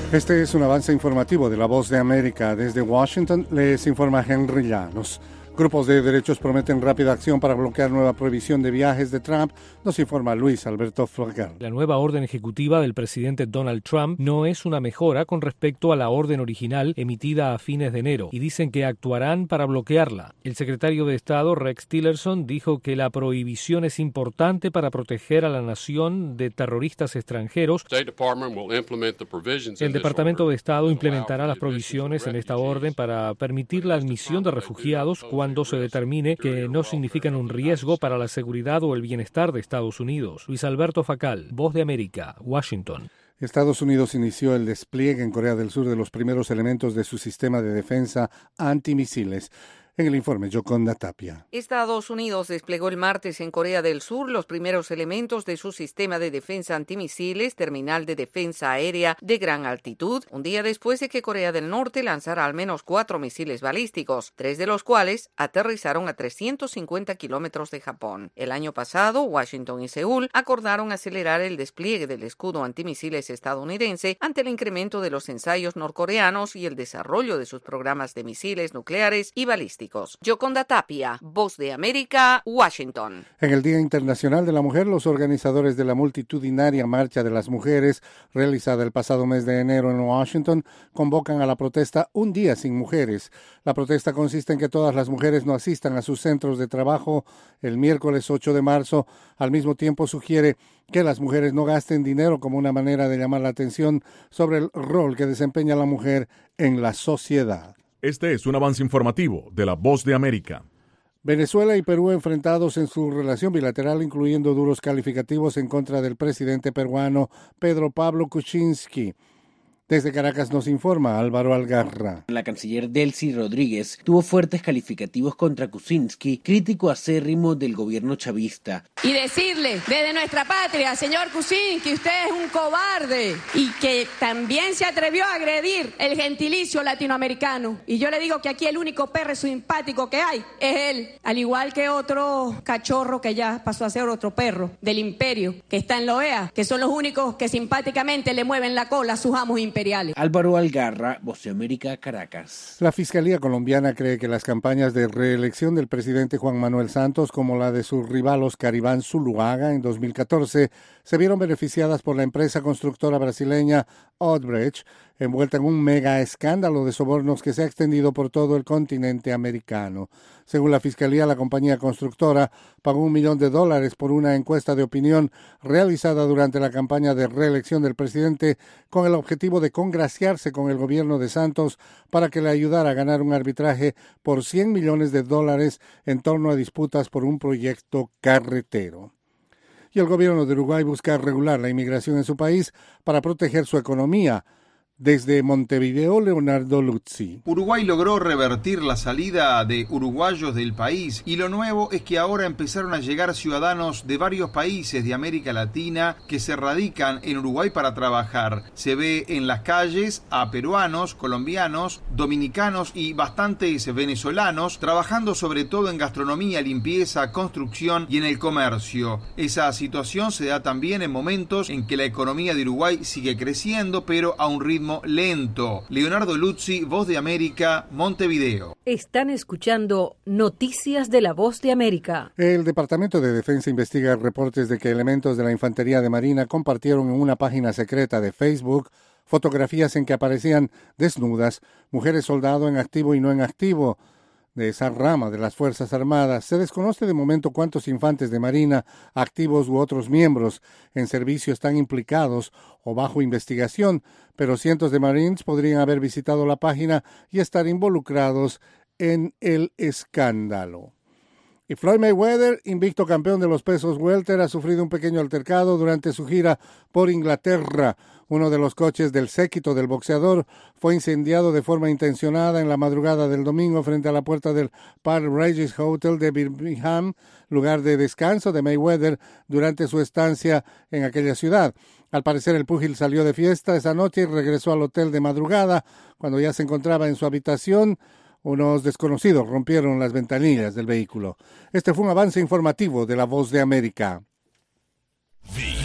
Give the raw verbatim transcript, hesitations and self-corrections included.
Este es un avance informativo de La Voz de América. Desde Washington les informa Henry Llanos. Grupos de derechos prometen rápida acción para bloquear nueva prohibición de viajes de Trump, nos informa Luis Alberto Florgal. La nueva orden ejecutiva del presidente Donald Trump no es una mejora con respecto a la orden original emitida a fines de enero y dicen que actuarán para bloquearla. El secretario de Estado Rex Tillerson dijo que la prohibición es importante para proteger a la nación de terroristas extranjeros. El Departamento de Estado implementará las provisiones en esta orden para permitir la admisión de refugiados cuando cuando se determine que no significan un riesgo para la seguridad o el bienestar de Estados Unidos. Luis Alberto Facal, Voz de América, Washington. Estados Unidos inició el despliegue en Corea del Sur de los primeros elementos de su sistema de defensa antimisiles. En el informe, Yoconda Tapia. Estados Unidos desplegó el martes en Corea del Sur los primeros elementos de su sistema de defensa antimisiles, terminal de defensa aérea de gran altitud, un día después de que Corea del Norte lanzara al menos cuatro misiles balísticos, tres de los cuales aterrizaron a trescientos cincuenta kilómetros de Japón. El año pasado, Washington y Seúl acordaron acelerar el despliegue del escudo antimisiles estadounidense ante el incremento de los ensayos norcoreanos y el desarrollo de sus programas de misiles nucleares y balísticos. Yoconda Tapia, Voz de América, Washington. En el Día Internacional de la Mujer, los organizadores de la multitudinaria Marcha de las Mujeres, realizada el pasado mes de enero en Washington, convocan a la protesta Un Día Sin Mujeres. La protesta consiste en que todas las mujeres no asistan a sus centros de trabajo el miércoles ocho de marzo. Al mismo tiempo sugiere que las mujeres no gasten dinero como una manera de llamar la atención sobre el rol que desempeña la mujer en la sociedad. Este es un avance informativo de La Voz de América. Venezuela y Perú enfrentados en su relación bilateral, incluyendo duros calificativos en contra del presidente peruano Pedro Pablo Kuczynski. Desde Caracas nos informa Álvaro Algarra. La canciller Delcy Rodríguez tuvo fuertes calificativos contra Kuczynski, crítico acérrimo del gobierno chavista. Y decirle desde nuestra patria, señor Kuczynski, usted es un cobarde y que también se atrevió a agredir el gentilicio latinoamericano. Y yo le digo que aquí el único perro simpático que hay es él, al igual que otro cachorro que ya pasó a ser otro perro del imperio, que está en la O E A, que son los únicos que simpáticamente le mueven la cola a sus amos imperiales. Álvaro Algarra, Voz de América, Caracas. La Fiscalía colombiana cree que las campañas de reelección del presidente Juan Manuel Santos, como la de su rival Oscar Iván Zuluaga en dos mil catorce, se vieron beneficiadas por la empresa constructora brasileña Odebrecht, envuelta en un mega escándalo de sobornos que se ha extendido por todo el continente americano. Según la Fiscalía, la compañía constructora pagó un millón de dólares por una encuesta de opinión realizada durante la campaña de reelección del presidente con el objetivo de congraciarse con el gobierno de Santos para que le ayudara a ganar un arbitraje por cien millones de dólares en torno a disputas por un proyecto carretero. Y el gobierno de Uruguay busca regular la inmigración en su país para proteger su economía. Desde Montevideo, Leonardo Luzzi. Uruguay logró revertir la salida de uruguayos del país y lo nuevo es que ahora empezaron a llegar ciudadanos de varios países de América Latina que se radican en Uruguay para trabajar. Se ve en las calles a peruanos, colombianos, dominicanos y bastantes venezolanos trabajando sobre todo en gastronomía, limpieza, construcción y en el comercio. Esa situación se da también en momentos en que la economía de Uruguay sigue creciendo, pero a un ritmo lento. Leonardo Luzzi, Voz de América, Montevideo. Están escuchando Noticias de la Voz de América. El Departamento de Defensa investiga reportes de que elementos de la Infantería de Marina compartieron en una página secreta de Facebook fotografías en que aparecían desnudas mujeres soldado en activo y no en activo de esa rama de las Fuerzas Armadas. Se desconoce de momento cuántos infantes de Marina, activos u otros miembros en servicio están implicados o bajo investigación, pero cientos de Marines podrían haber visitado la página y estar involucrados en el escándalo. Y Floyd Mayweather, invicto campeón de los pesos welter, ha sufrido un pequeño altercado durante su gira por Inglaterra. Uno de los coches del séquito del boxeador fue incendiado de forma intencionada en la madrugada del domingo frente a la puerta del Park Regis Hotel de Birmingham, lugar de descanso de Mayweather durante su estancia en aquella ciudad. Al parecer el púgil salió de fiesta esa noche y regresó al hotel de madrugada. Cuando ya se encontraba en su habitación, unos desconocidos rompieron las ventanillas del vehículo. Este fue un avance informativo de La Voz de América.